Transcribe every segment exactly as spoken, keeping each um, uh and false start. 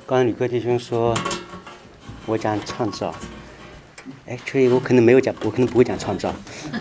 刚才吕克弟兄说，我讲创造，哎，所以我可能没有讲，我可能不会讲创造，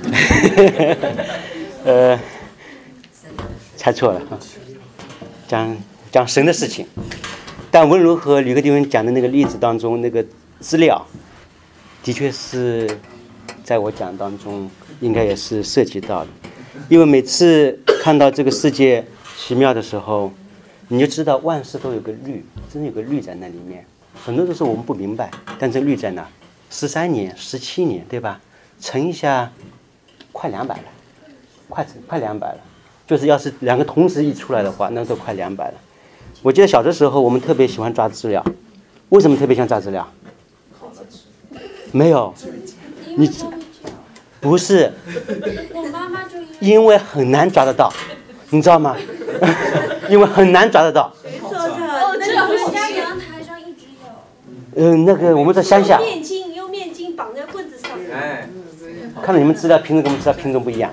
呃，猜错了啊，讲讲神的事情。但无论如何，吕克弟兄讲的那个例子当中，那个资料，的确是在我讲当中应该也是涉及到的，因为每次看到这个世界奇妙的时候，你就知道万事都有个律，真的有个律在那里面。很多的时候我们不明白，但这律在哪？十三年、十七年，对吧？乘一下，快两百了，快快两百了。就是要是两个同时一出来的话，那都快两百了。我记得小的时候，我们特别喜欢抓资料。为什么特别喜欢抓资料？没有，你不是，因为很难抓得到，你知道吗？因为很难抓得到。 哦，这个我们家阳台上一直有。 嗯、呃，那个我们在乡下。 面巾，用面巾绑在棍子上。哎。 看到你们资料品种跟我们资料品种不一样。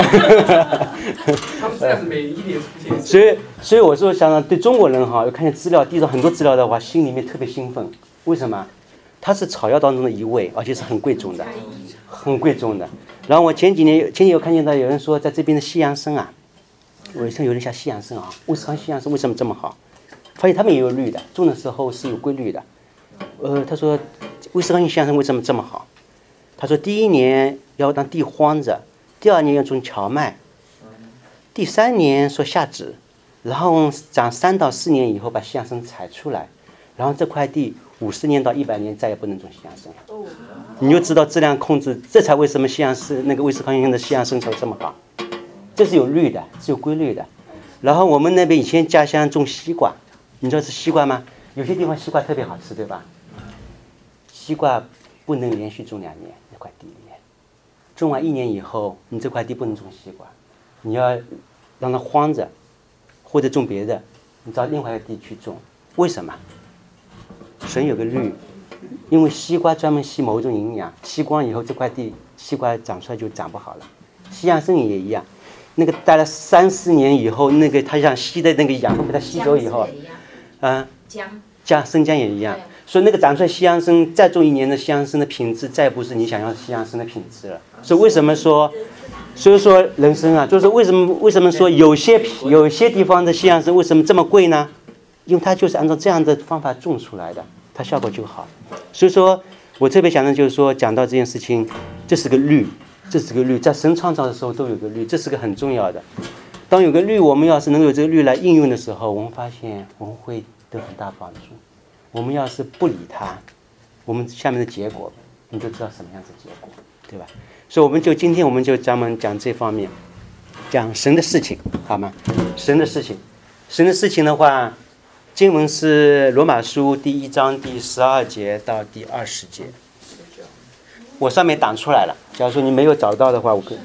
他们资料是每一年出现。 所以，所以我说想对中国人哈，看见资料，地上很多资料的话，心里面特别兴奋。为什么？它是草药当中的一味，而且是很贵重的，很贵重的。然后我前几年前几年有看见到有人说，在这边的西洋参啊，我一看有人下西洋参啊，威斯康西洋参为什么这么好？发现他们也有绿的，种的时候是有规律的。呃，他说威斯康西洋参为什么这么好？他说第一年要让地荒着，第二年要种荞麦，第三年说下籽，然后长三到四年以后把西洋参采出来，然后这块地五十年到一百年再也不能种西洋参了。你就知道质量控制，这才为什么西洋参那个威斯康星的西洋参才这么好，这是有律的，是有规律的。然后我们那边以前家乡种西瓜，你知道是西瓜吗？有些地方西瓜特别好吃，对吧？西瓜不能连续种两年，那块地里面，种完一年以后，你这块地不能种西瓜，你要让它荒着，或者种别的，你找另外一个地去种。为什么？神有个律，因为西瓜专门吸某种营养，吸光以后这块地西瓜长出来就长不好了。西洋参也一样，那个待了三四年以后，那个它想吸的那个养分被它吸走以后，啊， 姜姜生姜也一样。所以那个长出来西洋参，再种一年的西洋参的品质，再不是你想要西洋参的品质了。所以为什么说，所以说人参啊，就是为什么为什么说有些有些地方的西洋参为什么这么贵呢？因为它就是按照这样的方法种出来的，它效果就好。所以说我特别想的就是说，讲到这件事情，这是个律，这是个律，在神创造的时候都有个律，这是个很重要的。当有个律，我们要是能有这个律来应用的时候，我们发现我们会得很大帮助。我们要是不理它，我们下面的结果你就知道什么样子结果，对吧？所以我们就今天我们就专门讲这方面，讲神的事情，好吗？神的事情，神的事情的话，经文是罗马书第一章第十二节到第二十节，我上面打出来了。假如说你没有找到的话，我可以，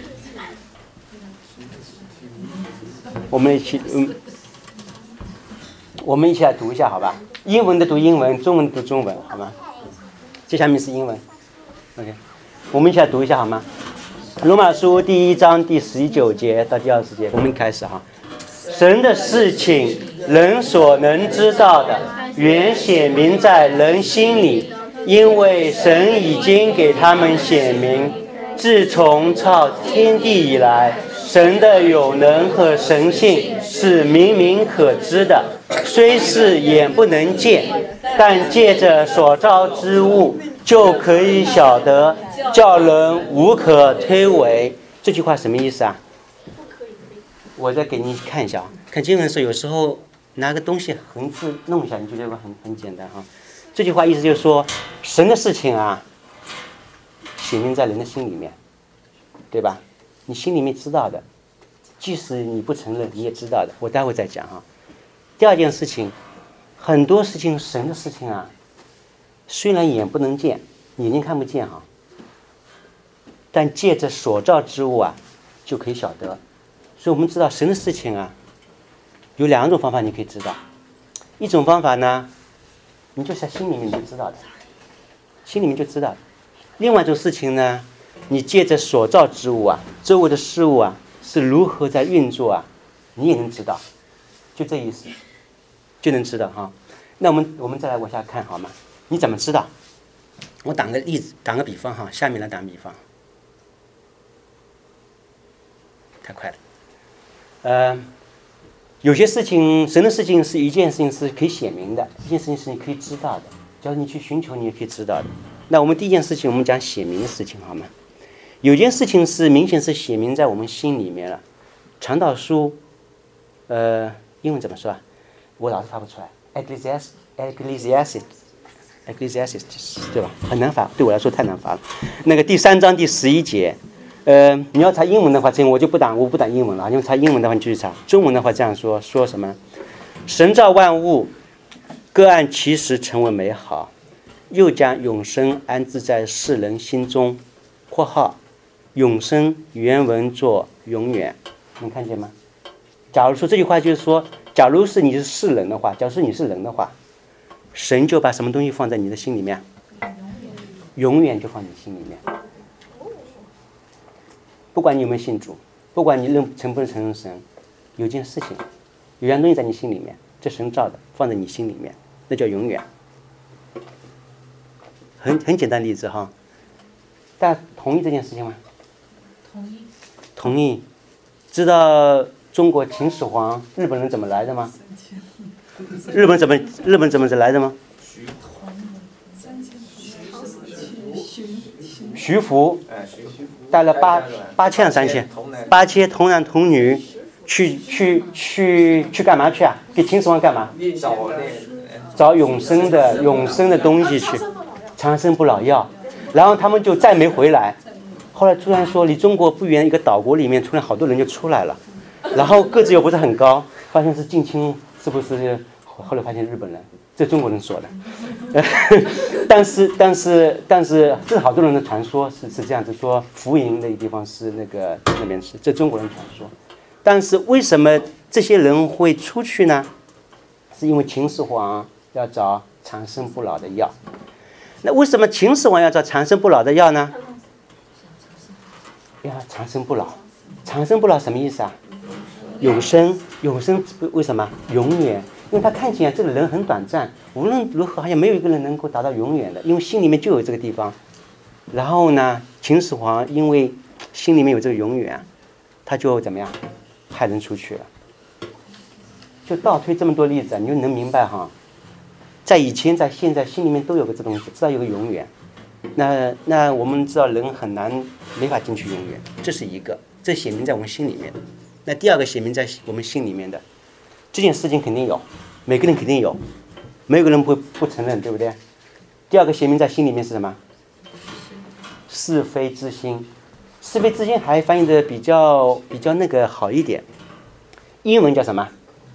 我们一起，嗯，我们一起来读一下，好吧？英文的读英文，中文的读中文，好吗？这下面是英文 ，OK， 我们一起来读一下，好吗？罗马书第一章第十九节到第二十节，我们开始哈。神的事情，人所能知道的，原显明在人心里，因为神已经给他们显明。自从造天地以来，神的有能和神性是明明可知的，虽是眼不能见，但借着所造之物就可以晓得，叫人无可推诿。这句话什么意思啊？我再给你看一下，看经文的时候，有时候拿个东西横字弄一下，你就觉得很很简单哈。这句话意思就是说，神的事情啊，显明在人的心里面，对吧？你心里面知道的，即使你不承认，你也知道的。我待会再讲哈。第二件事情，很多事情神的事情啊，虽然眼不能见，眼睛看不见哈，但借着所造之物啊，就可以晓得。所以我们知道神的事情啊，有两种方法你可以知道。一种方法呢，你就在心里面就知道的，心里面就知道。另外一种事情呢，你借着所造之物啊，周围的事物啊是如何在运作啊，你也能知道，就这意思，就能知道哈。 那我们我们再来往下看好吗？你怎么知道？我打个例子，打个比方哈，下面来打个比方。太快了。呃，有些事情，神的事情是一件事情是可以显明的，一件事情是你可以知道的，只要你去寻求，你也可以知道的。那我们第一件事情，我们讲显明的事情好吗？有件事情是明显是显明在我们心里面了。传道书，呃，英文怎么说啊？我老是发不出来。Ecclesiastes Ecclesiastes Ecclesiastes 对吧？很难发，对我来说太难发了。那个第三章第十一节，呃，你要查英文的话，这我就不打，我不打英文了。因为查英文的话，你继续查。中文的话这样说，说什么？神造万物，各按其时成为美好，又将永生安置在世人心中。括号，永生原文作永远，能看见吗？假如说这句话就是说，假如是你是世人的话，假如是你是人的话，神就把什么东西放在你的心里面？永远就放你心里面。不管你有没有信主，不管你认承不认承认神，有件事情，有样东西在你心里面，这神造的，放在你心里面，那叫永远。很很简单的例子哈，大家同意这件事情吗？ 同意。 同意。知道中国秦始皇日本人怎么来的吗？日本怎么日本怎么来的吗？徐福带了八八千三千八千童男童女去去去去干嘛去啊？给秦始皇干嘛？找永生的永生的东西去，长生不老药。然后他们就再没回来。后来突然说，离中国不远一个岛国里面突然好多人就出来了，然后个子又不是很高，发现是近亲，是不是？后来发现日本人，这中国人说的。但是但是但是这是好多人的传说，是是这样子说，福营的地方是那个那边是这中国人传说。但是为什么这些人会出去呢？是因为秦始皇要找长生不老的药。那为什么秦始皇要找长生不老的药呢？呀，长生不老，长生不老什么意思啊？永生，永生为什么？永远，因为他看起来这个人很短暂，无论如何好像没有一个人能够达到永远的，因为心里面就有这个地方。然后呢，秦始皇因为心里面有这个永远，他就怎么样，派人出去了。就倒推这么多例子，你就能明白哈，在以前在现在心里面都有个这东西，知道有个永远。那那我们知道人很难没法进去永远，这是一个，这显明在我们心里面。那第二个显明在我们心里面的这件事情肯定有，每个人肯定有，没有个人不不承认，对不对？第二个显明在心里面是什么？是非之心。是非之心还翻译的比较比较那个好一点，英文叫什么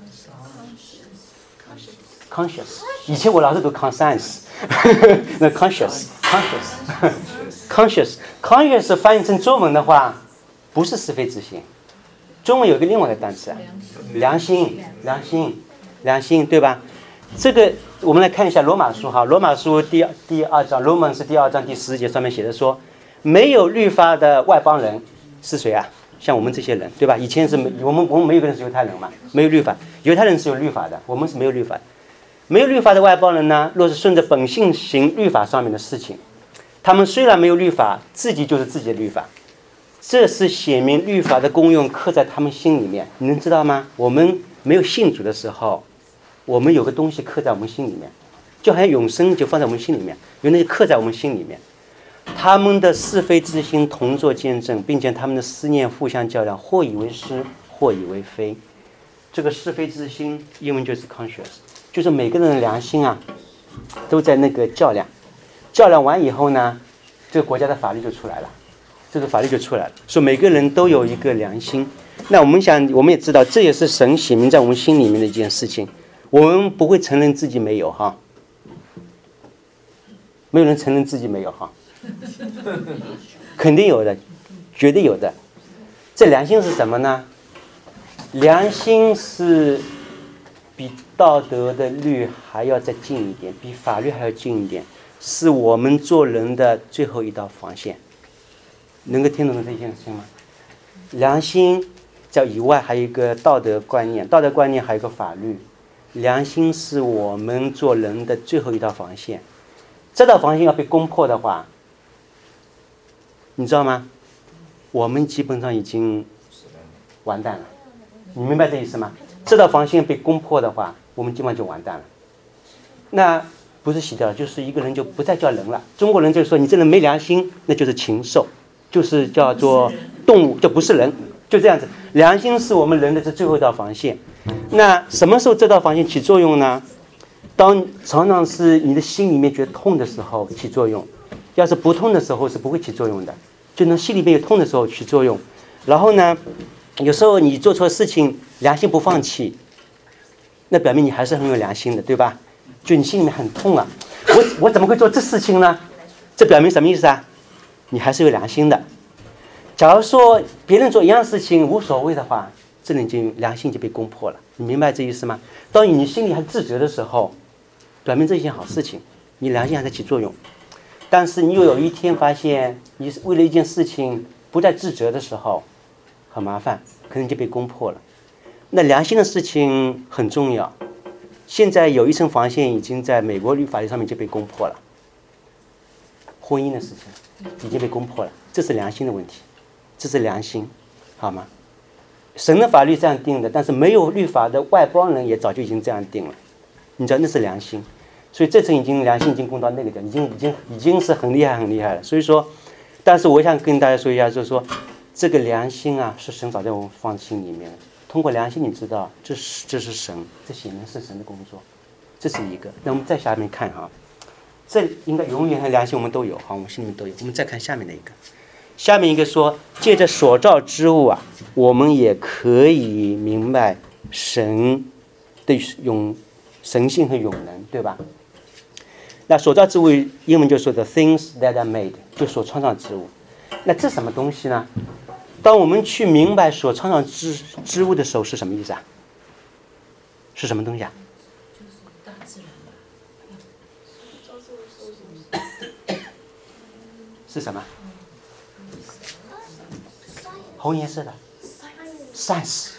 ？conscious。以前我老是读 conscience， 那 conscious。conscious conscious conscious 翻译成中文的话，不是是非之心。中文有一个另外的单词，良心，良心，良心，对吧？这个我们来看一下罗马书哈，罗马书第第二章，罗马是第二章第十节上面写的说，没有律法的外邦人是谁啊？像我们这些人，对吧？以前是我们我们没有个人是犹太人嘛，没有律法，犹太人是有律法的，我们是没有律法。没有律法的外邦人呢，若是顺着本性行律法上面的事情，他们虽然没有律法，自己就是自己的律法。这是显明律法的功用刻在他们心里面，你能知道吗？我们没有信主的时候，我们有个东西刻在我们心里面，就好像永生就放在我们心里面，有那些刻在我们心里面。他们的是非之心同作见证，并且他们的思念互相较量，或以为是，或以为非。这个是非之心，英文就是 conscious。就是每个人的良心啊，都在那个较量，较量完以后呢，这个国家的法律就出来了，这个法律就出来了，说每个人都有一个良心。那我们想，我们也知道，这也是神显明在我们心里面的一件事情。我们不会承认自己没有哈，没有人承认自己没有哈，肯定有的，绝对有的。这良心是什么呢？良心是比道德的律还要再近一点，比法律还要近一点，是我们做人的最后一道防线。能够听懂这件事情吗？良心在以外还有一个道德观念，道德观念还有一个法律。 良心是我们做人的最后一道防线。这道防线要被攻破的话，你知道吗？我们基本上已经完蛋了。你明白这意思吗？这道防线被攻破的话，我们基本上就完蛋了。那不是洗掉，就是一个人就不再叫人了。中国人就说你这人没良心，那就是禽兽，就是叫做动物，就不是人，就这样子。良心是我们人的这最后一道防线。那什么时候这道防线起作用呢？当常常是你的心里面觉得痛的时候起作用，要是不痛的时候是不会起作用的，就能心里面有痛的时候起作用。然后呢，有时候你做错事情，良心不放弃，那表明你还是很有良心的，对吧？就你心里面很痛啊，我我怎么会做这事情呢？这表明什么意思啊？你还是有良心的。假如说别人做一样事情无所谓的话，这人就良心就被攻破了。你明白这意思吗？当你心里还自责的时候，表明这一件好事情，你良心还在起作用。但是你又有一天发现，你为了一件事情不再自责的时候，很麻烦，可能就被攻破了。那良心的事情很重要。现在有一层防线已经在美国律法律上面就被攻破了，婚姻的事情已经被攻破了，这是良心的问题，这是良心，好吗？神的法律这样定的，但是没有律法的外邦人也早就已经这样定了，你知道那是良心，所以这层已经良心已经攻到那个点，已经已经已经是很厉害很厉害了。所以说，但是我想跟大家说一下，就是说这个良心啊，是神早在我们放心里面。通过良心，你知道这是这是神，这显然是神的工作，这是一个。那我们再下面看哈，这应该永远和良心我们都有，好，我们心里面都有。我们再看下面的一个，下面一个说，借着所造之物啊，我们也可以明白神的永神性和永能，对吧？那所造之物英文就说的 things that are made， 就所创造之物。那这什么东西呢？当我们去明白所创造之之物的时候是什么意思啊？是什么东西啊？是什么？红颜色的 science，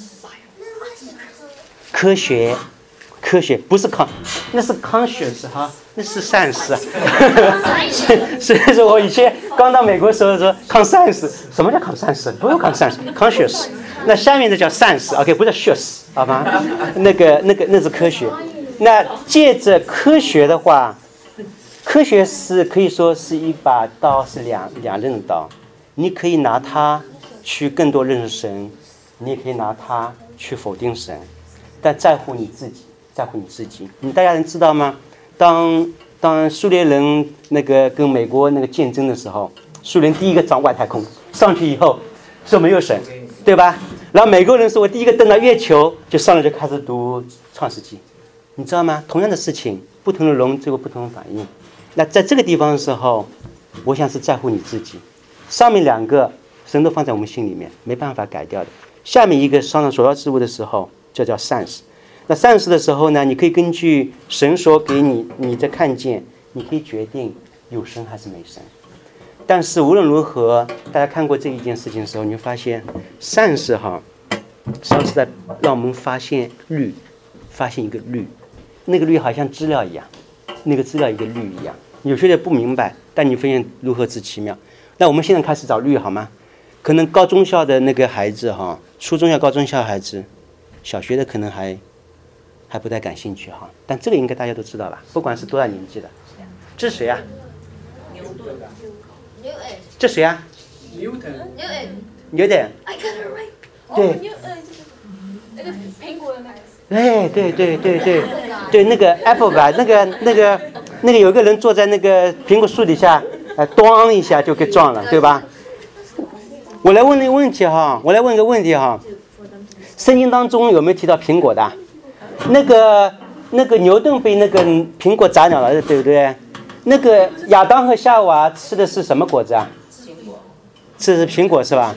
科学，科学不是 con， 那是 conscious 哈，那是 science。所以说我以前刚到美国的时候说 conscience， 什么叫 conscience？ 不用 conscience，conscious。那下面的叫 science，OK， 不叫 science， 好吗？那个那个那是科学。那借着科学的话，科学是可以说是一把刀，是两两刃的刀。你可以拿它去更多认识神，你也可以拿它去否定神，但在乎你自己，在乎你自己。你大家能知道吗？当当苏联人那个跟美国那个竞争的时候，苏联第一个上外太空，上去以后说没有神，对吧？然后美国人说我第一个登到月球，就上来就开始读创世纪，你知道吗？同样的事情，不同的人最后不同的反应。那在这个地方的时候，我想是在乎你自己。上面两个神都放在我们心里面，没办法改掉的。下面一个上到所造之物的时候，这叫善事。那善事的时候呢，你可以根据神所给你你的看见，你可以决定有神还是没神。但是无论如何，大家看过这一件事情的时候，你会发现善事哈，实际上是在让我们发现律，发现一个律，那个律好像资料一样，那个资料一个律一样。有些人不明白，但你发现如何之奇妙。那我们现在开始找律好吗？可能高中校的那个孩子哈，初中校、高中校孩子，小学的可能还还不太感兴趣哈。但这个应该大家都知道吧？不管是多大年纪的，这是谁啊？ 牛顿。 这谁啊？ 牛顿。 牛顿。 I got it right。 对。 哦，牛呃，那个苹果的那个。 哎，对对对对对，那个 apple 吧，那个那个那个有个人坐在那个苹果树底下，呃，咣一下就给撞了，对吧？我来问那个问题哈，我来问个问题哈，圣经当中有没有提到苹果的？那个那个牛顿被那个苹果砸鸟了，对不对？那个亚当和夏娃吃的是什么果子啊？吃的是苹果是吧？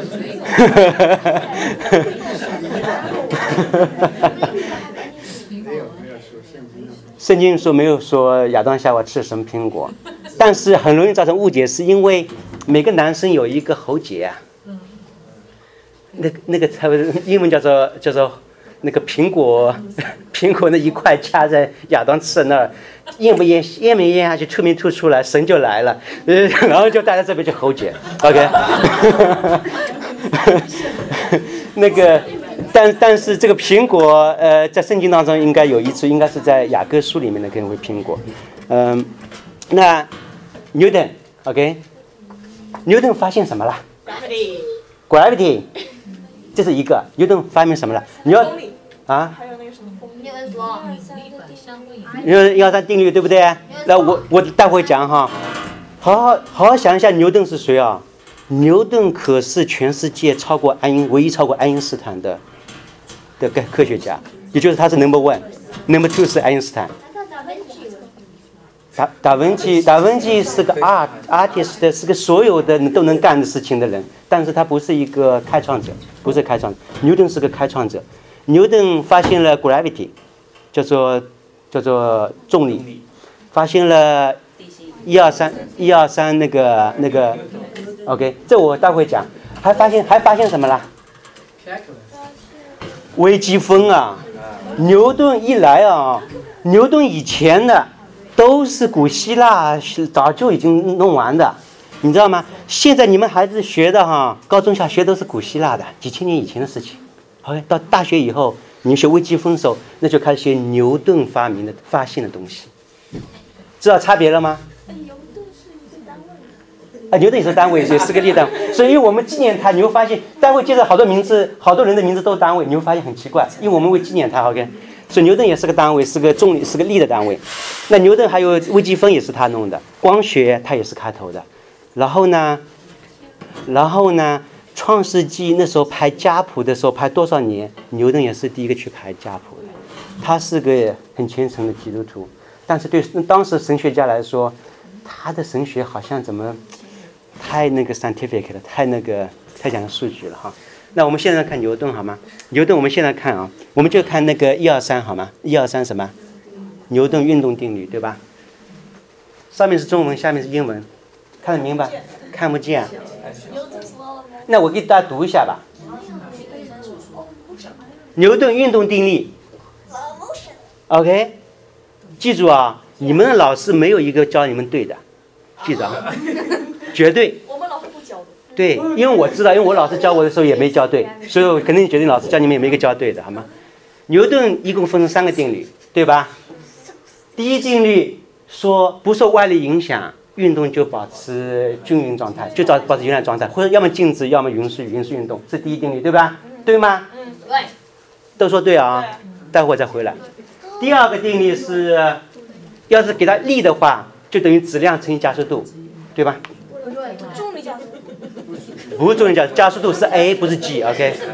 圣经说没有说亚当夏娃吃什么苹果，但是很容易造成误解，是因为每个男生有一个喉结啊，那那个英文叫做叫做那个苹果，苹果那一块掐在亚当吃那儿，咽不咽咽没咽下去，吐没吐出来，神就来了，呃，然后就大家这边就喉结 ，OK 。那个，但但是这个苹果，呃，在圣经当中应该有一处，应该是在雅各书里面的跟为苹果，嗯、呃，那牛顿 ，OK， 牛顿发现什么了 ？Gravity， 这是一个。牛顿发明什么了？你要啊？ 还有那个什么风力？ 牛顿一二三定律对不对？那我我待会讲哈，好好好好想一下牛顿是谁啊？牛顿可是全世界超过爱因唯一超过爱因斯坦的的个科学家，也就是他是 number one，number two 是爱因斯坦。达达文西达文西是个 art artist， 是个所有的都能干的事情的人，但是他不是一个开创者，不是开创者。牛顿是个开创者，牛顿发现了 gravity， 叫做叫做重力，发现了一二三一二三那个那个。OK， 这我待会讲。还发现还发现什么了？微积分啊！牛顿一来啊，牛顿以前的都是古希腊早就已经弄完的，你知道吗？现在你们孩子学的哈，高中小学都是古希腊的，几千年以前的事情。OK， 到大学以后，你学微积分的时候，那就开始学牛顿发明的发现的东西，知道差别了吗？啊，牛顿也是单位，也是个列单位，所以我们纪念他，你会发现单位介绍好多名字，好多人的名字都是单位，你会发现很奇怪，因为我们会纪念他 ，OK， 所以牛顿也是个单位，是个重力，是个力的单位。那牛顿还有微积分也是他弄的，光学他也是开头的，然后呢，然后呢，创世纪那时候排家谱的时候排多少年，牛顿也是第一个去排家谱的，他是个很虔诚的基督徒，但是对当时神学家来说，他的神学好像怎么？太那个 scientific 了，太那个太讲数据了哈。那我们现在看牛顿好吗？牛顿我们现在看啊，我们就看那个一二三好吗？一二三什么？牛顿运动定律对吧？上面是中文，下面是英文，看得明白？看不见。那我给大家读一下吧。牛顿运动定律。OK， 记住啊，你们的老师没有一个教你们对的，记住啊。绝对， 我们老师不教的。 对，因为我知道，因为我老师教我的时候也没教对，所以我肯定决定老师教你们也没一个教对的，好吗？牛顿一共分成三个定律，对吧？第一定律说不受外力影响，运动就保持均匀状态，就保保持原来状态，或者要么静止，要么匀速匀速运动，这是第一定律，对吧？对吗？ 嗯，对。 都说对啊，待会儿再回来。第二个定律是，要是给它力的话，就等于质量乘以加速度，对吧？ 重力加速度。 不是重力加速，加速度是 a 不是 g，OK？、Okay?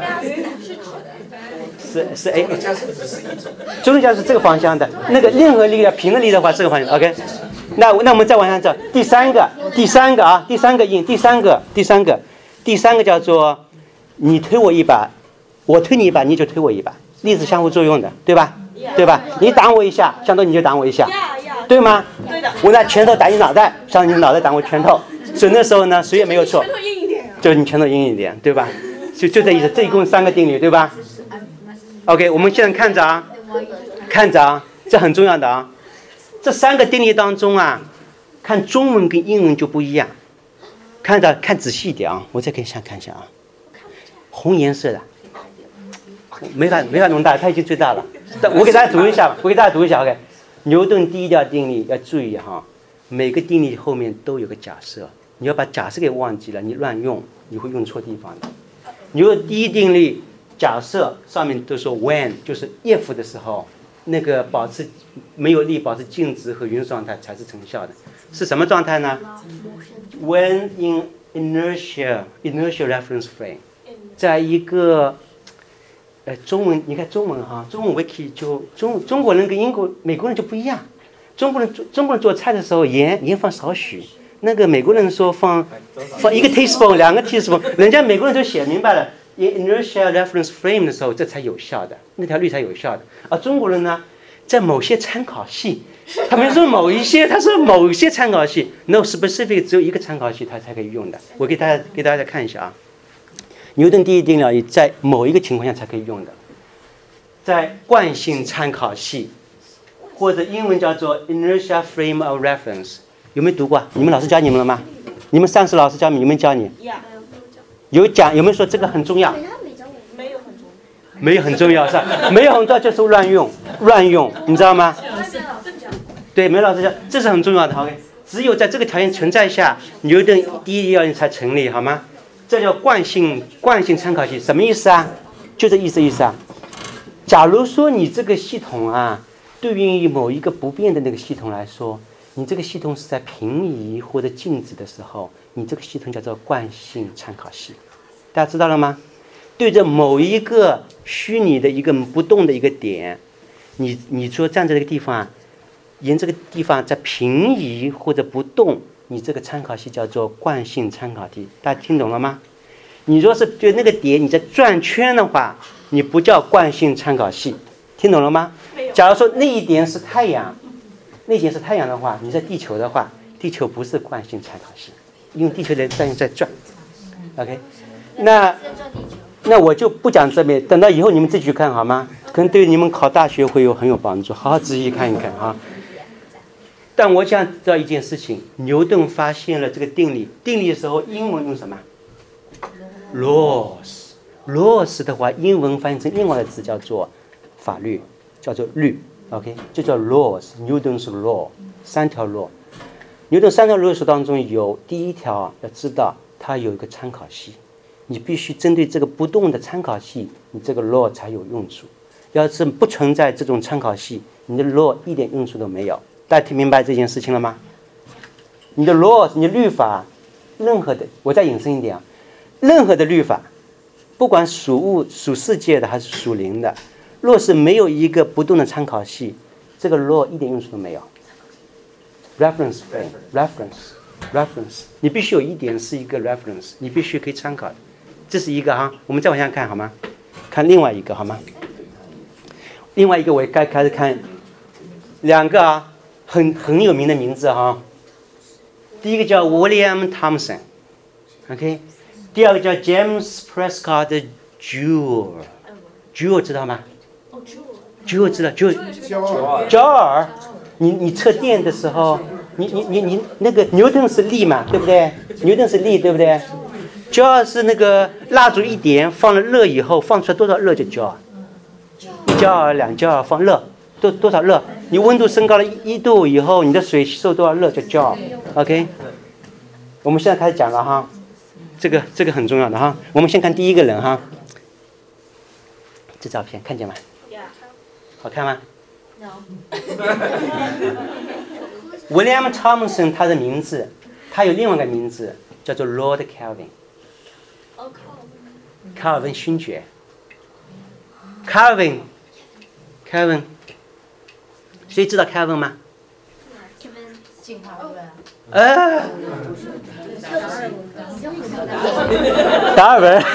是是 a。重力加速是这个方向的，那个任何力量平的力的话，这个方向 ，OK？ 那那我们再往上走，第三个，第三个啊，第三个印，第三个，第三个，第三个叫做你推我一把，我推你一把，你就推我一把，力是相互作用的，对吧？对吧？你打我一下，相当于你就打我一下，对吗？ 对的。 我拿拳头打你脑袋，相当于你脑袋打我拳头。所以那时候呢，谁也没有错，就是你拳头硬一点，对吧？就就这意思，这一共三个定律，对吧 ？OK， 我们现在看着啊，看着啊，这很重要的啊。这三个定律当中啊，看中文跟英文就不一样。看着看仔细一点啊，我再给你看看一下啊，红颜色的，没法没法弄大，它已经最大了。我给大家读一下吧，我给大家读一下 ，OK。牛顿第一条定律要注意哈，每个定律后面都有个假设。你要把假设给忘记了，你乱用，你会用错地方的。牛顿第一定律假设上面都说 when 就是 if 的时候，那个保持没有力，保持静止和匀速状态才是成效的。是什么状态呢 ？When in inertia inertial reference frame， 在一个呃中文你看中文哈，中文 wiki 就中中国人跟英国美国人就不一样。中国人中国人做菜的时候盐盐放少许。那个美国人说放放一个 teaspoon 两个 teaspoon， 人家美国人就写明白了 ，in inertial reference frame 的时候，这才有效的，那条律才有效的。而中国人呢，在某些参考系，他没说某一些，他说某些参考系 ，no specific 只有一个参考系，他才可以用的。我给大家给大家看一下啊，牛顿第一定律在某一个情况下才可以用的。 在惯性参考系，或者英文叫做 inertia frame of reference， 有没有读过？你们老师教你们了吗？你们上次老师教你，有没有教你？有讲，有没有说这个很重要？ 没有很重要。 没有很重要是吧？没有很重要就是乱用，乱用，你知道吗？对，没有老师讲，这是很重要的。OK， 只有在这个条件存在下，牛顿第一要件才成立，好吗？这叫惯性惯性参考系，什么意思啊？就这意思意思啊。假如说你这个系统啊，对应于某一个不变的那个系统来说，你这个系统是在平移或者静止的时候，你这个系统叫做惯性参考系，大家知道了吗？对着某一个虚拟的一个不动的一个点，你你说站在这个地方啊，沿这个地方在平移或者不动，你这个参考系叫做惯性参考系，大家听懂了吗？你若是对那个点你在转圈的话，你不叫惯性参考系，听懂了吗？假如说那一点是太阳，那一点是太阳的话，你在地球的话，地球不是惯性参考系，因为地球在在在转。OK， 那那我就不讲这边，等到以后你们自己去看好吗？可能对你们考大学会有很有帮助，好好仔细看一看啊。但我想知道一件事情，牛顿发现了这个定理，定理的时候英文用什么 ？laws。laws 的话，英文翻译成另外的字叫做法律，叫做律。OK， 就叫 laws， 牛顿是 law， 三条 law。牛顿三条 laws 当中有第一条，要知道它有一个参考系，你必须针对这个不动的参考系，你这个 law 才有用处。要是不存在这种参考系，你的 law 一点用处都没有。大家听明白这件事情了吗？你的 law， 你的律法，任何的，我再引申一点啊，任何的律法，不管属物、属世界的还是属灵的，若是没有一个不动的参考系，这个 law 一点用处都没有。reference frame reference reference， 你必须有一点是一个 reference， 你必须可以参考的，这是一个哈。我们再往下看好吗？看另外一个好吗？另外一个我也该开始看两个啊，很很有名的名字哈。第一个叫 William Thomson，OK， 第二个叫 James Prescott Joule，Joule 知道吗？ 哦 ，Joule 知道 Joule， 焦耳。你你测电的时候，你你你你那个牛顿是力嘛，对不对？牛顿是力，对不对？焦耳是那个蜡烛一点放了热以后，放出来多少热就焦耳，一焦耳两焦耳放热，多多少热？你温度升高了一度以后，你的水吸收多少热就焦耳。OK， 我们现在开始讲了哈，这个这个很重要的哈。我们先看第一个人哈，这照片看见吗？好看吗？William Thomson 他的名字，他有另外一个名字叫做 Lord Kelvin， 卡尔文勋爵。Kelvin Kelvin， 谁知道 Kelvin 吗？ 进化论啊。 呃，达尔文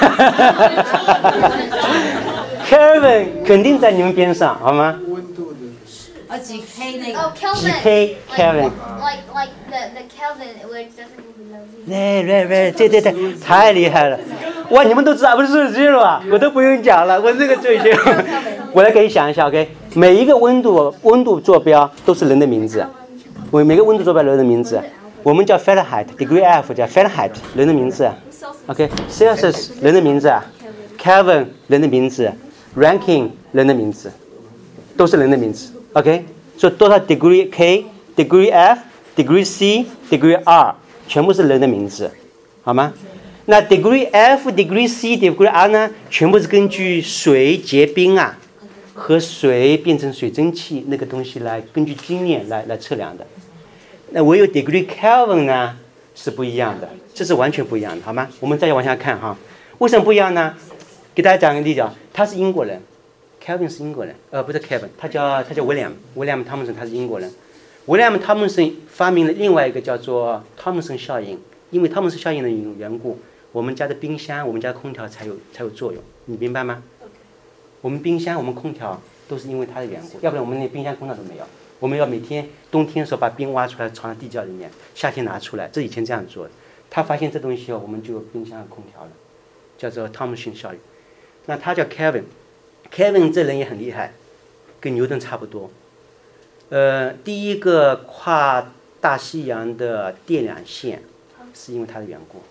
，Kelvin 肯定在你们边上，好吗？ 啊，几 K 那个。 Oh, Kelvin. 几 K Kelvin。 Like like the the Kelvin where it doesn't go below zero. 对对对对对对，太厉害了！哇，你们都知道不是数据了吧？我都不用讲了，我这个最行。我来给你想一下 ，OK？ 每一个温度温度坐标都是人的名字，我每个温度坐标人的名字，我们叫 Fahrenheit，degree F 叫 Fahrenheit 人的名字 ，OK？Celsius 人的名字 ，Kelvin 人的名字 ，Rankine 人的名字，都是人的名字 ，OK？ 所以多少 degree K、degree F、degree C、degree R 全部是人的名字，好吗？那 degree F、degree C、degree R 呢，全部是根据水结冰啊和水变成水蒸气那个东西来根据经验来来测量的。那唯有 degree Kelvin 呢是不一样的，这是完全不一样的，好吗？我们再往下看哈，为什么不一样呢？给大家讲个例子啊，他是英国人 ，Kelvin 是英国人，呃，不是 Kelvin， 他叫他叫 William，William Thomson 他是英国人。William Thomson 发明了另外一个叫做汤姆森效应，因为汤姆森效应的缘故，我们家的冰箱、我们家的空调才有才有作用，你明白吗？我们冰箱、我们空调都是因为它的缘故，要不然我们连冰箱、空调都没有。我们要每天冬天的时候把冰挖出来藏在地窖里面，夏天拿出来，这以前这样做的。他发现这东西后，我们就有冰箱和空调了，叫做汤姆森效应。那他叫 Kelvin， Kevin 这人也很厉害，跟牛顿差不多。呃，第一个跨大西洋的电缆线，是因为他的缘故。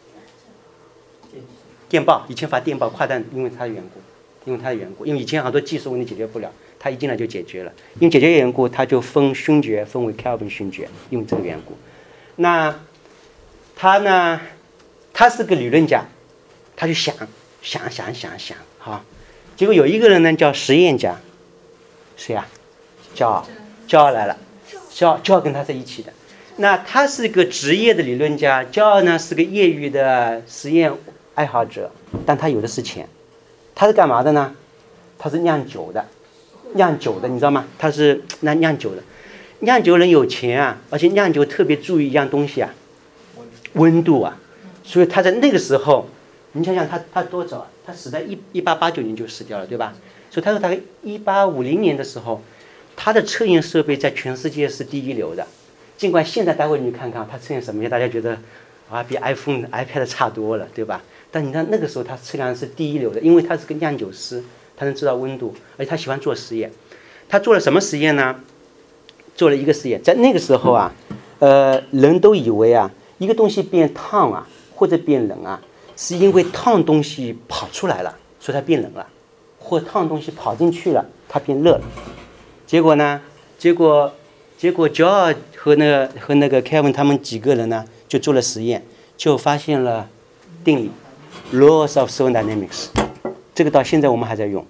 电报以前发电报跨弹，因为他的缘故，因为他的缘故，因为以前很多技术问题解决不了，他一进来就解决了。因为解决缘故，他就分勋爵分为 Kelvin 勋爵，因为这个缘故。那他呢，他是个理论家，他就想想想想想，好，结果有一个人呢叫实验家，谁啊？骄傲，骄傲来了，骄傲骄傲跟他在一起的。那他是个职业的理论家，骄傲呢是个业余的实验爱好者，但他有的是钱。他是干嘛的呢？他是酿酒的，酿酒的，你知道吗？他是那酿酒的，酿酒人有钱啊，而且酿酒特别注意一样东西啊，温度啊。所以他在那个时候，你想想他他多早啊？他死在一一八八九年就死掉了，对吧？所以他说大概一八五零年的时候，他的测验设备在全世界是第一流的。尽管现在待会你看看他测验什么，大家觉得啊比 iPhone、iPad 差多了，对吧？但你看那个时候他测量是第一流的，因为他是个酿酒师，他能知道温度，而且他喜欢做实验。他做了什么实验呢？做了一个实验，在那个时候啊，呃，人都以为啊，一个东西变烫啊或者变冷啊，是因为烫东西跑出来了，所以它变冷了，或烫东西跑进去了，它变热了。结果呢？结果结果 George 和那个和那个 Kevin 他们几个人呢，就做了实验，就发现了定理 ，laws of thermodynamics。这个到现在我们还在用。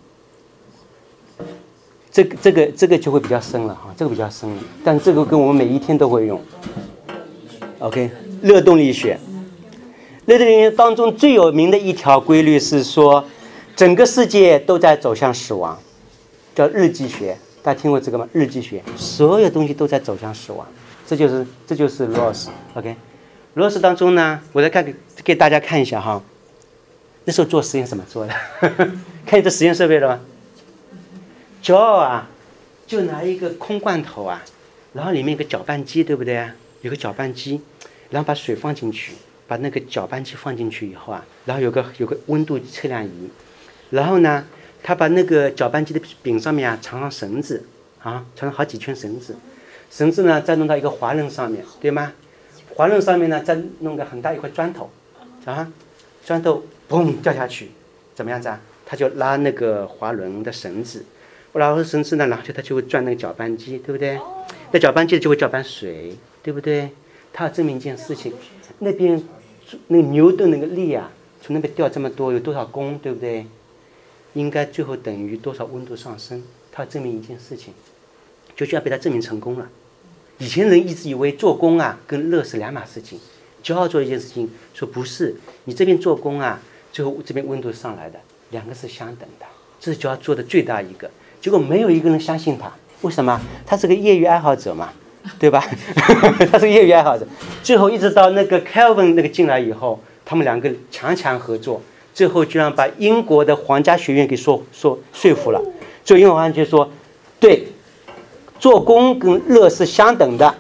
这个这个这个就会比较深了哈，这个比较深了，但这个跟我们每一天都会用。OK， 热动力学。热动力学当中最有名的一条规律是说，整个世界都在走向死亡，叫日积学。大家听过这个吗？日积学，所有东西都在走向死亡，这就是这就是 laws。OK，laws 当中呢，我再看给给大家看一下哈。那时候做实验怎么做的？看见这实验设备了吗？骄傲啊，就拿一个空罐头啊，然后里面有个搅拌机，对不对啊？有个搅拌机，然后把水放进去，把那个搅拌机放进去以后啊，然后有个有个温度测量仪，然后呢，他把那个搅拌机的柄上面啊缠上绳子啊，缠上好几圈绳子，绳子呢再弄到一个滑轮上面，对吗？滑轮上面呢再弄个很大一块砖头，啊，砖头嘣掉下去，怎么样子啊？他就拉那个滑轮的绳子。然后绳子呢，然后它就会转那个搅拌机，对不对？那搅拌机就会搅拌水，对不对？它要证明一件事情，那边那个牛顿那个力啊，从那边掉这么多，有多少功，对不对？应该最后等于多少温度上升？它要证明一件事情，就这样被他证明成功了。以前人一直以为做工啊跟乐是两码事情，骄傲做一件事情，说不是，你这边做工啊，最后这边温度上来的，两个是相等的，这是骄傲做的最大一个。结果没有一个人相信他，为什么？他是个业余爱好者嘛，对吧？他是个业余爱好者。最后一直到那个 Kelvin 那个进来以后，他们两个强强合作，最后居然把英国的皇家学院给说说说服了。最后英国皇家学院说，对，做工跟乐是相等的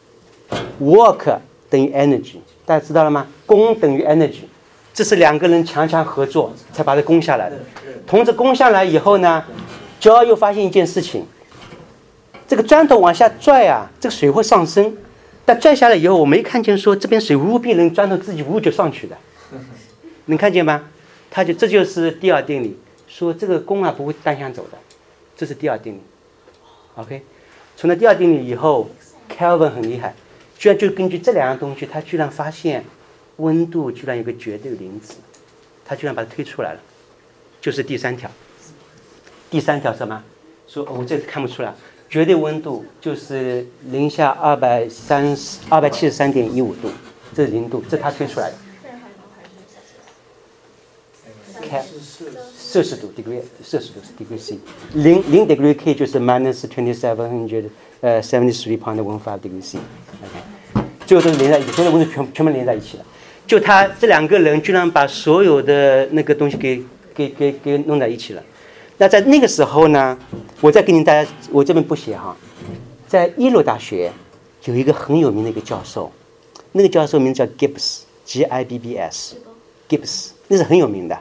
，work 等于 energy， 大家知道了吗？功等于 energy， 这是两个人强强合作才把它攻下来的。同时攻下来以后呢？骄傲又发现一件事情，这个砖头往下拽啊，这个水会上升，但拽下来以后，我没看见说这边水呜变成砖头自己呜就上去的，能看见吗？他就这就是第二定理，说这个功啊不会单向走的，这是第二定理。OK， 从那第二定理以后 ，Kelvin 很厉害，居然就根据这两样东西，他居然发现温度居然有个绝对零值，他居然把它推出来了，就是第三条。第三条什么？说我、哦、这看不出来，绝对温度就是零下二百三十二百七十三点一五度，这是零度，这是他推出来的。K 摄氏度 degree 摄氏度是 degree C， 零零 degree K 就是 minus twenty seven hundred 呃 seventy three point one five degree C。OK， 最后都是连在一起，所有的温度全全部连在一起了。就他这两个人居然把所有的那个东西给给给给弄在一起了。那在那个时候呢，我再给您大家，我这边不写哈，在耶鲁大学有一个很有名的一个教授，那个教授名字叫 Gibbs，G I B B S，Gibbs， 那是很有名的。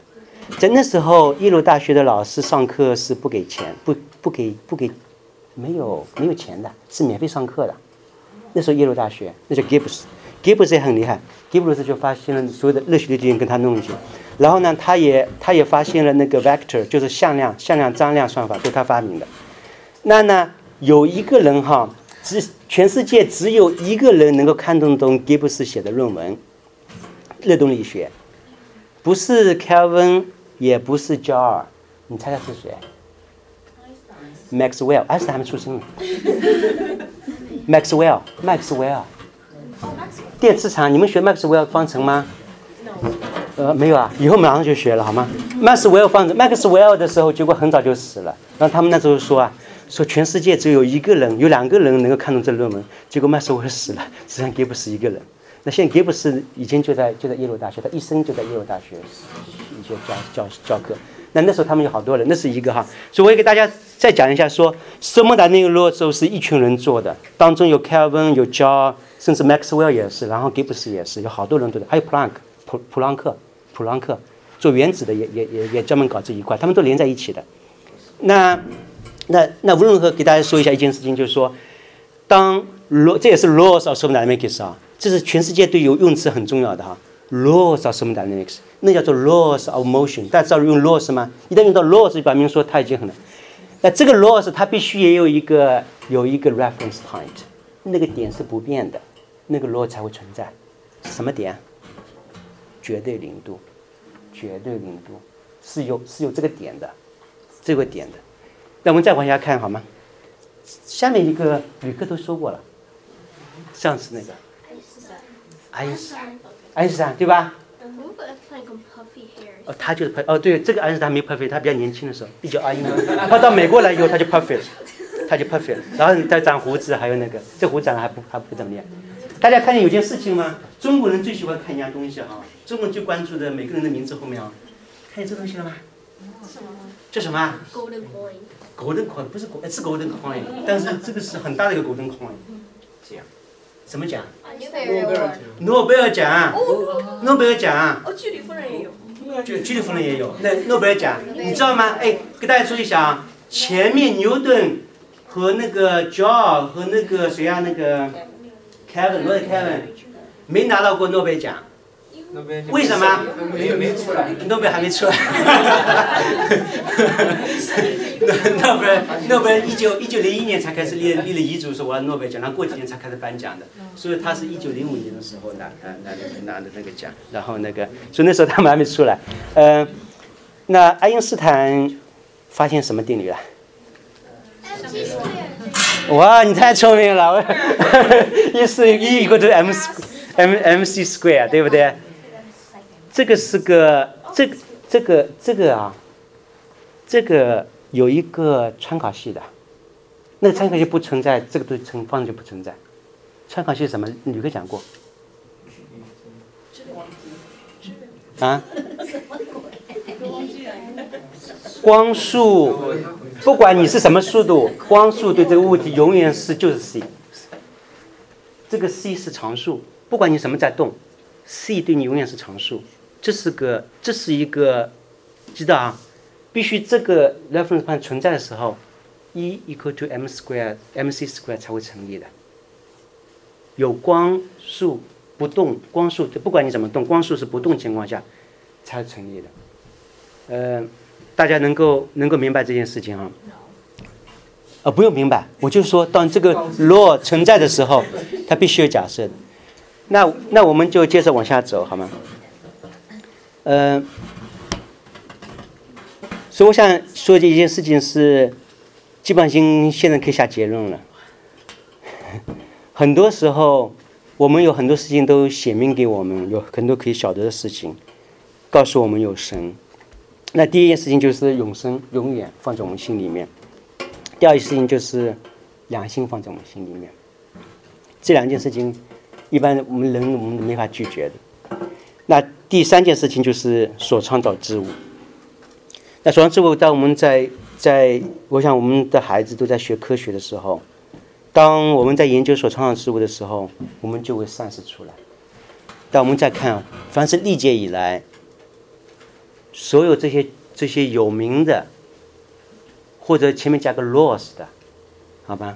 在那时候，耶鲁大学的老师上课是不给钱，不不给不给，没有没有钱的，是免费上课的。那时候耶鲁大学，那叫 Gibbs，Gibbs 也很厉害 ，Gibbs 就发现了所有的热血的敌人跟他弄一些。然后呢，他也他也发现了那个 vector， 就是向量、向量、张量算法，都是他发明的。那呢，有一个人哈，只全世界只有一个人能够看得懂 Gibbs 写的论文，热动力学，不是 Kelvin， 也不是 Jar， 你猜猜是谁 ？Maxwell， 爱因斯坦还没出生呢。Maxwell， Maxwell， 电磁场，你们学 Maxwell 方程吗？呃，没有啊，以后马上就学了，好吗 ？Maxwell 方程 ，Maxwell 的时候，结果很早就死了。然后他们那时候说啊，说全世界只有一个人，有两个人能够看懂这论文，结果 Maxwell 死了，只剩 Gibbs 一个人。那现在 Gibbs 以前就在就在耶鲁大学，他一生就在耶鲁大学一些教教教课。那那时候他们有好多人，那是一个哈。所以我也给大家再讲一下说，斯莫达那个罗州是一群人做的，当中有 Kelvin， 有 Jar， 甚至 Maxwell 也是，然后 Gibbs 也是，有好多人做的，还有普朗克。普普朗克，普朗克做原子的也也也也专门搞这一块，他们都连在一起的。那那那无论如何，给大家说一下一件事情，就是说，当 law 这也是 laws of thermodynamics 啊，这是全世界对有用词很重要的哈。laws of thermodynamics 那叫做 laws of motion， 大家知道用 laws 吗？一旦用到 laws， 就表明说它已经很难。那这个 laws 它必须也有一个有一个 reference point， 那个点是不变的，那个 law 才会存在。什么点？绝对零度，绝对零度是有是有这个点的，这个点的。那我们再往下看好吗？下面一个旅客都说过了，上次那个爱因斯坦，爱因斯坦对吧？哦，他就是 perfect， 哦，对，这个爱因斯坦没 perfect， 他比较年轻的时候，比较阿英，他到美国来以后他就 perfect， 他就 perfect， 然后他长胡子，还有那个这胡子长得还不还不怎么样。大家看见有件事情吗？中国人最喜欢看一样东西哈，中国人最关注的每个人的名字后面啊，看见这东西了吗？这什么 ？Golden coin。 Golden coin 不是是 golden coin， 但是这个是很大的一个 golden coin。奖？什么奖？诺贝尔奖。诺贝尔奖。 哦，居里夫人也有。 居居里夫人也有。那诺贝尔奖，你知道吗？哎，给大家说一下啊，前面牛顿和那个 John 和那个谁啊，那个 Kevin， 罗德 Kevin 没拿到过诺贝尔奖。为什么？ 没没出来， 诺贝尔还没出来。诺贝尔诺贝尔一九一九零一年才开始立立了遗嘱，说我要诺贝尔奖，然后过几年才开始颁奖的，所以他是一九零五年的时候拿拿拿拿的那个奖，然后那个，所以那时候他们还没出来。呃，那爱因斯坦发现什么定律了？哇，你太聪明了！一是一 equal to m m m c square， 对不对？这个是个这个这个这个啊，这个有一个参考系的，那个参考系不存在，这个对乘方程就不存在。参考系是什么？吕克讲过。啊？光速，不管你是什么速度，光速对这个物体永远是就是 c。这个 c 是常数，不管你什么在动 ，c 对你永远是常数。这是个，这是一个，知道啊？必须这个 reference point 存在的时候 ，E equal to m square mc square 才会成立的。有光速不动，光速不管你怎么动，光速是不动情况下才成立的。呃，大家能够能够明白这件事情啊？呃，不用明白，我就说当这个 law 存在的时候，它必须有假设的。那那我们就接着往下走，好吗？呃，所以我想说的一件事情是，基本上现在可以下结论了。很多时候，我们有很多事情都显明给我们，有很多可以晓得的事情，告诉我们有神。那第一件事情就是永生，永远放在我们心里面；第二件事情就是良心放在我们心里面。这两件事情，一般我们人我们没法拒绝的。那第三件事情就是所创造之物。那所创造之物，当我们在在，我想我们的孩子都在学科学的时候，当我们在研究所创造之物的时候，我们就会散失出来。当我们再看，凡是历届以来所有这些这些有名的，或者前面加个 laws 的，好吧，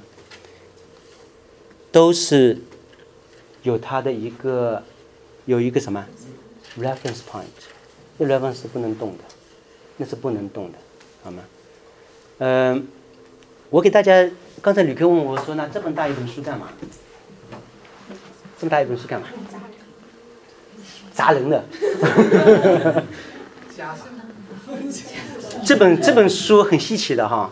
都是有它的一个有一个什么 reference point， 那 reference 是不能动的，那是不能动的，好吗？嗯、呃，我给大家，刚才吕克问我说，那这么大一本书干嘛？这么大一本书干嘛？砸人的。这本这本书很稀奇的哈。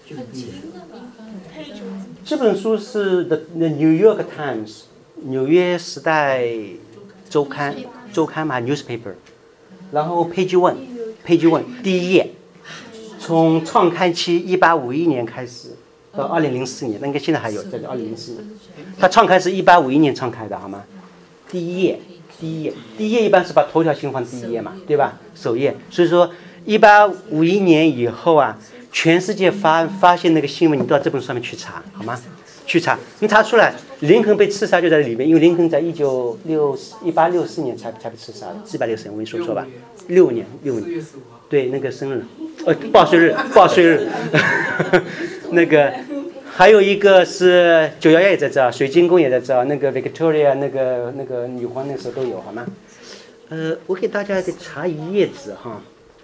这本书是 The The New York Times 纽约时代周刊周刊嘛 newspaper， 然后 page one page one 第一页，从创刊期一八五一年开始到二零零四年，那应该现在还有，在二零零四年，它创刊是一八五一年创刊的好吗？第一页。第一页，第一页一般是把头条新闻放第一页嘛，对吧？首页。所以说，一八五一年以后啊，全世界发发现那个新闻，你到这本书上面去查，好吗？去查，你查出来，林肯被刺杀就在里面，因为林肯在一九六一八六四年才才被刺杀的，一八六四年我没说错吧？六年，六年，对，那个生日，呃，报税日，报税日，那个。还有一个是九幺幺也在这儿，水晶宫也在这儿，那个 Victoria 那个那个女皇那时候都有，好吗？呃，我给大家再查一页纸哈。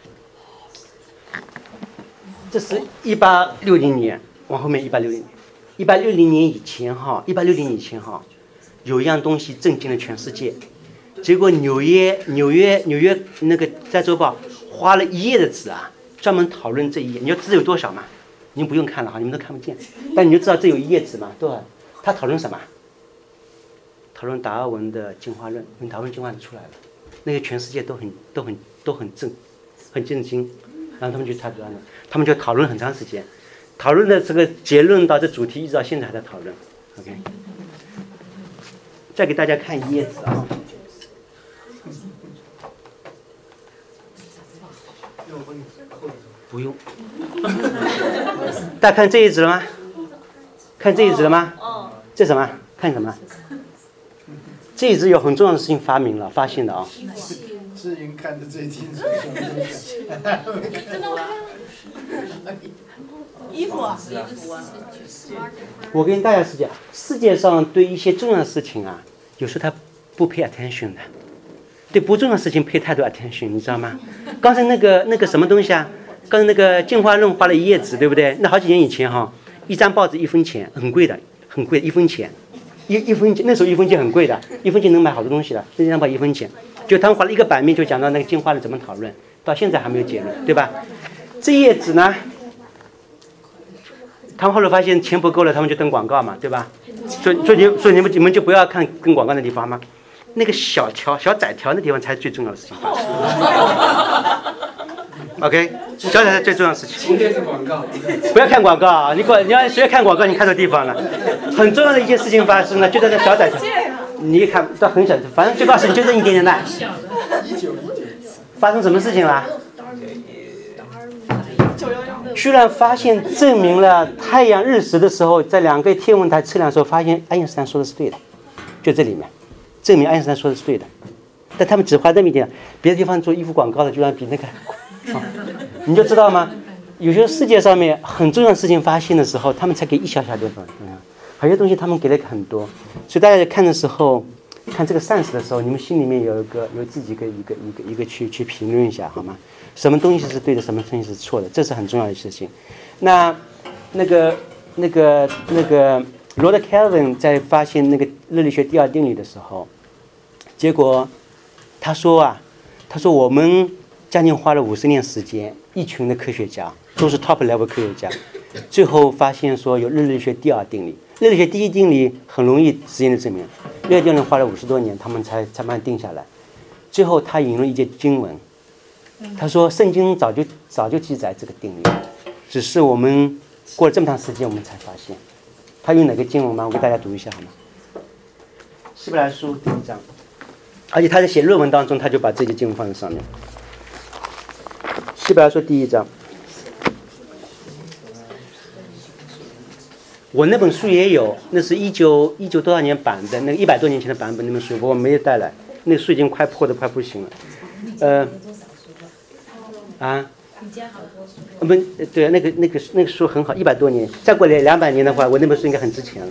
这是一八六零年，往后面一八六零年，一八六零年以前哈，一八六零以前哈，有一样东西震惊了全世界，结果纽约纽约纽约那个在周报花了一页的纸啊，专门讨论这一页。你知道字有多少吗？你们不用看了哈，你们都看不见，但你就知道这有一页纸嘛，对吧？他讨论什么？讨论达尔文的进化论，因为达尔文进化论出来了，那个全世界都很都很都很震，很震惊，然后他们就他讨论，他们就讨论很长时间，讨论的这个结论到这主题一直到现在还在讨论。OK， 再给大家看一页纸啊。不用。大家看这一纸了吗？看这一纸了吗？这什么？看什么？这一纸有很重要的事情发明了、发现的啊。 志云看得最清楚。 衣服啊。 我跟大家是讲，世界上对一些重要的事情啊，有时候他不 pay attention 的，对不重要的事情 pay 太多 attention， 你知道吗？刚才那个那个什么东西啊？刚才那个进化论花了一页纸，对不对？那好几年以前哈，一张报纸一分钱，很贵的，很贵，一分钱，一一分钱，那时候一分钱很贵的，一分钱能买好多东西的，那张报一分钱，就他们花了一个版面就讲到那个进化论怎么讨论，到现在还没有结论，对吧？这一页纸呢，他们后来发现钱不够了，他们就登广告嘛，对吧？所以所以你所以你们你们就不要看跟广告的地方嘛，那个小条小窄条的地方才是最重要的事情发生。OK， 小小是最重要的事情。 今天是广告， 不要看广告啊！你管你要谁看广告，你看错地方了。很重要的一件事情发生了，就在那小窄条。你一看到很小，反正最高事情就这一点点大。发生什么事情了？居然发现证明了太阳日食的时候，在两个天文台测量的时候，发现爱因斯坦说的是对的，就这里面证明爱因斯坦说的是对的。但他们只花这么一点，别的地方做衣服广告的居然比那个。啊、你就知道吗？有些世界上面很重要的事情发现的时候，他们才给一小小地方，嗯，有些东西他们给了很多，所以大家在看的时候，看这个 sense 的时候，你们心里面有一个有自己一个一个一个一个去去评论一下，好吗？什么东西是对的，什么东西是错的，这是很重要的事情。那那个那个那个罗德 Kelvin 在发现那个热力学第二定律的时候，结果他说啊，他说我们将近花了五十年时间，一群的科学家都是 top level 科学家，最后发现说有热力学第二定律。热力学第一定律很容易实验的证明，热力学定律花了五十多年，他们才才慢慢定下来。最后他引用一节经文，他说圣经早就早就记载这个定律，只是我们过了这么长时间我们才发现。他用哪个经文吗？我给大家读一下好吗？希伯来书第一章，而且他在写论文当中他就把这节经文放在上面。希伯来书第一章，我那本书也有，那是一九一九多少年版的，那个一百多年前的版本，那本书我没有带来，那书已经快破的快不行了。呃， 啊？不，对，那个那个那个书很好，一百多年，再过来两百年的话，我那本书应该很值钱了，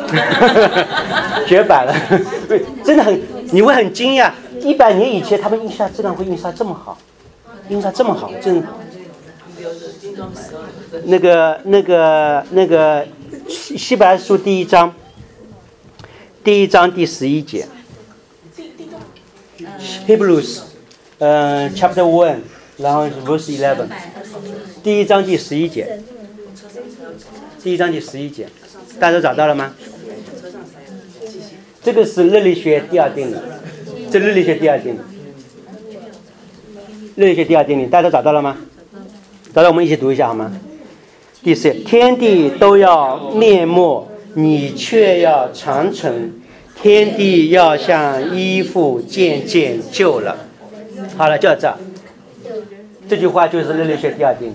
绝版了，真的很，你会很惊讶，一百年以前他们印刷质量会印刷这么好，印刷这么好，真。那个那个那个希希伯来书第一章，第一章第十一节 ，Hebrews， 呃 ，Chapter One。然后是 verse eleven， 第一章第十一节，第一章第十一节，大家都找到了吗？这个是热力学第二定理，这热力学第二定理，热力学第二定理，大家都找到了吗？找到，我们一起读一下好吗？第四，天地都要灭没，你却要长存，天地要像衣服渐渐旧了。好了，就到这。这句话就是热力学第二定理。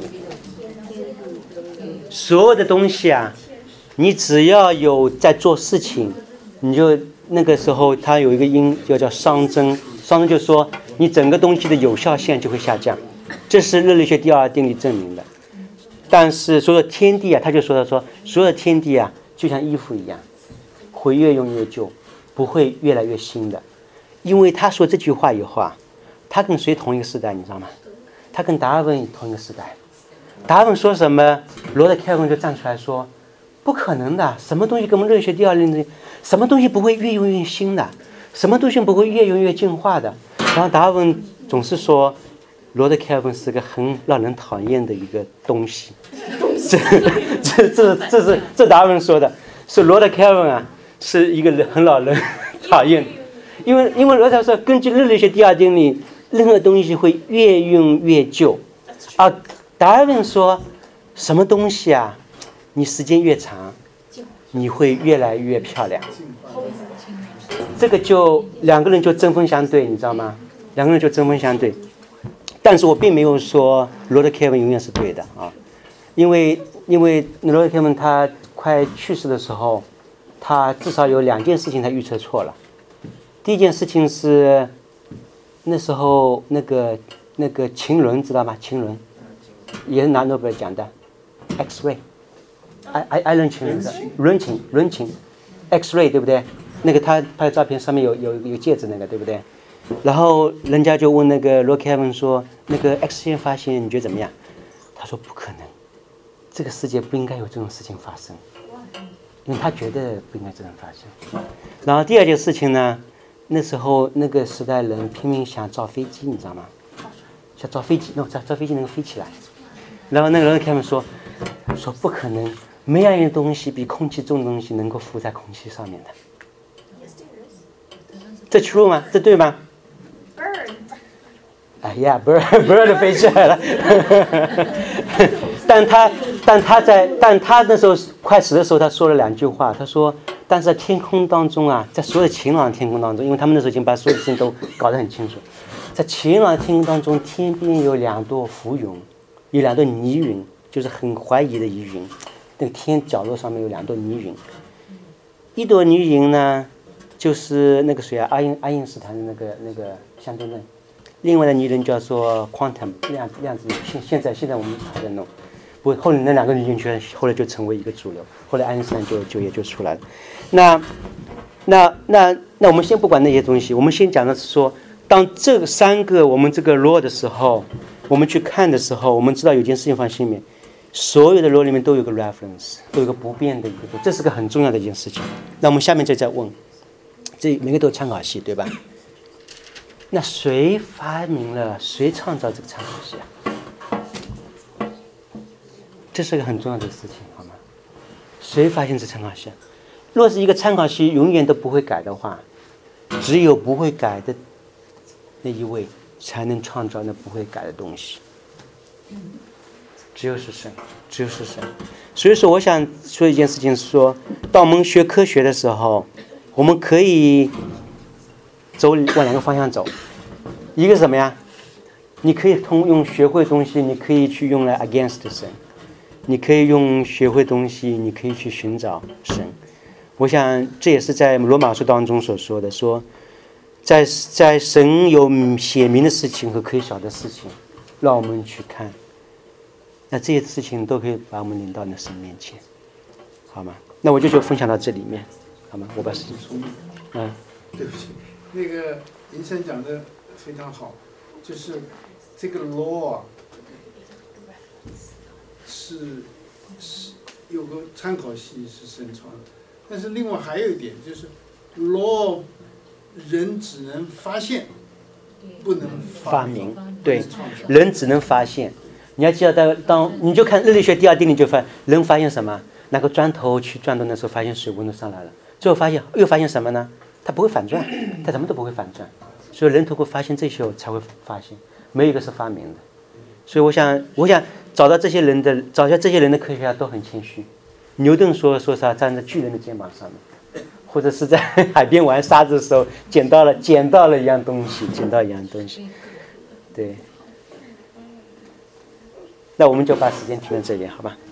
所有的东西啊，你只要有在做事情，你就那个时候它有一个音就叫熵增，熵增就是说你整个东西的有效性就会下降，这是热力学第二定理证明的。但是所有的天地啊，他就说他说所有的天地啊，就像衣服一样，会越用越旧，不会越来越新的。因为他说这句话以后啊，他跟谁同一个时代，你知道吗？他跟达尔文同一个时代。达尔文说什么，罗德凯文就站出来说，不可能的，什么东西跟我们热力学第二定律，什么东西不会越用越新的，什么东西不会越用越进化的。然后达尔文总是说，罗德凯文是个很让人讨厌的一个东西。这这这这是这达尔文说的，是罗德凯文啊，是一个很让人讨厌的，因为因为罗德说，根据热力学第二定律，任何东西会越用越旧，啊，达尔文说，什么东西啊，你时间越长，你会越来越漂亮。这个就两个人就针锋相对，你知道吗？两个人就针锋相对。但是我并没有说罗德凯文永远是对的啊，因为因为罗德凯文他快去世的时候，他至少有两件事情他预测错了。第一件事情是，那时候那个那个秦伦知道吗？秦伦也是拿诺贝尔奖的 ，X-ray， 艾艾艾伦秦伦的伦琴伦琴 ，X-ray 对不对？那个他拍的照片上面有有有戒指那个对不对？然后人家就问那个罗凯文说，那个 X 线发现你觉得怎么样？他说不可能，这个世界不应该有这种事情发生，因为他觉得不应该这种发生。然后第二件事情呢，那时候那个时代人拼命想造飞机，你知道吗？想造飞机，那造造飞机能够飞起来。然后那个罗凯文说，说不可能，没有一样东西比空气重的东西能够浮在空气上面的。这 true 吗？这对吗？哎呀 ，bird bird 飞起来了，但他但他在但他那时候快死的时候，他说了两句话。他说，但是在天空当中啊，在所有的晴朗的天空当中，因为他们那时候已经把所有的事情都搞得很清楚，在晴朗的天空当中，天边有两朵浮云，有两朵泥云，就是很怀疑的疑云。那个天角落上面有两朵泥云，一朵泥云呢，就是那个谁啊，爱因爱因斯坦的那个那个相对论。另外的泥人叫做 quantum 量量子，现现在现在我们还在弄，不后来那两个泥人圈后来就成为一个主流，后来爱因斯坦就就也就出来了。那那那那我们先不管那些东西，我们先讲的是说，当这三个我们这个 law 的时候，我们去看的时候，我们知道有件事情放心里面，所有的 law 里面都有个 reference， 都有个不变的一个，这是个很重要的一件事情。那我们下面再再问，这每个都有参考系，对吧？那谁发明了，谁创造这个参考系啊？这是个很重要的事情，好吗？谁发现这参考系？若是一个参考系永远都不会改的话，只有不会改的那一位才能创造那不会改的东西。只有是神，只有是神。所以说，我想说一件事情是说，当我们学科学的时候，我们可以走往两个方向走，一个是什么呀？你可以通用学会东西，你可以去用来 against 神；你可以用学会东西，你可以去寻找神。我想这也是在罗马书当中所说的，说在在神有写明的事情和可以晓的事情， 让我们去看。那这些事情都可以把我们领到那神面前，好吗？那我就就分享到这里面，好吗？我把时间，嗯， 对不起，那个林生讲的非常好，就是这个 law 啊，是是有个参考系是神创的，但是另外还有一点就是 law 人只能发现，不能发明，对， 创造人只能发现。你要记得当当你就看热力学第二定律就发人发现什么？拿个砖头去转动的时候，发现水温度上来了，最后发现又发现什么呢？它不会反转，它什么都不会反转。所以人通过发现这些才会发现，没有一个是发明的。所以我想，我想找到这些人的，找下这些人的科学家都很谦虚。牛顿说说啥站在巨人的肩膀上面，或者是在海边玩沙子的时候捡到了捡到了一样东西，捡到一样东西，对。那我们就把时间停在这里，好吧？